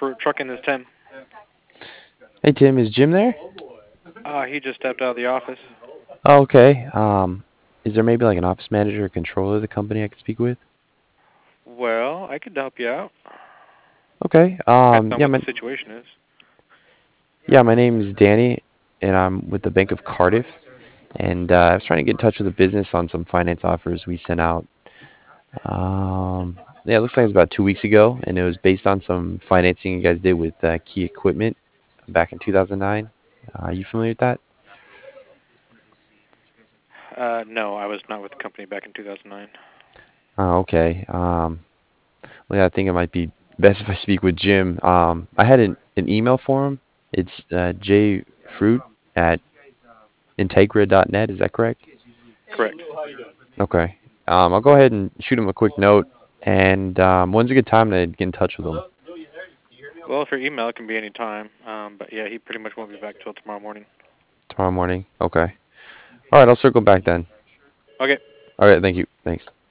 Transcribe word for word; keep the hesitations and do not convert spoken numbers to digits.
for trucking this Tim. Hey Tim, is Jim there? Uh, he just stepped out of the office. Oh, okay. Um, is there maybe like an office manager or controller of the company I could speak with? Well, I could help you out. Okay. Depends Um, on yeah, what the my situation is. yeah, my name is Danny, and I'm with the Bank of Cardiff. And uh, I was trying to get in touch with the business on some finance offers we sent out. Um, yeah, it looks like it was about two weeks ago, and it was based on some financing you guys did with uh, Key Equipment back in two thousand nine. Uh, are you familiar with that? Uh, no, I was not with the company back in two thousand nine. Oh, okay. Um, well, yeah, I think it might be best if I speak with Jim. Um, I had an, an email for him. It's uh, jfruit at integra dot net. Is that correct? Correct. Okay. Um, I'll go ahead and shoot him a quick note. And um, when's a good time to get in touch with him? Well, for email, it can be any time. Um, but yeah, he pretty much won't be back till tomorrow morning. Tomorrow morning. Okay. All right. I'll circle back then. Okay. All right. Thank you. Thanks.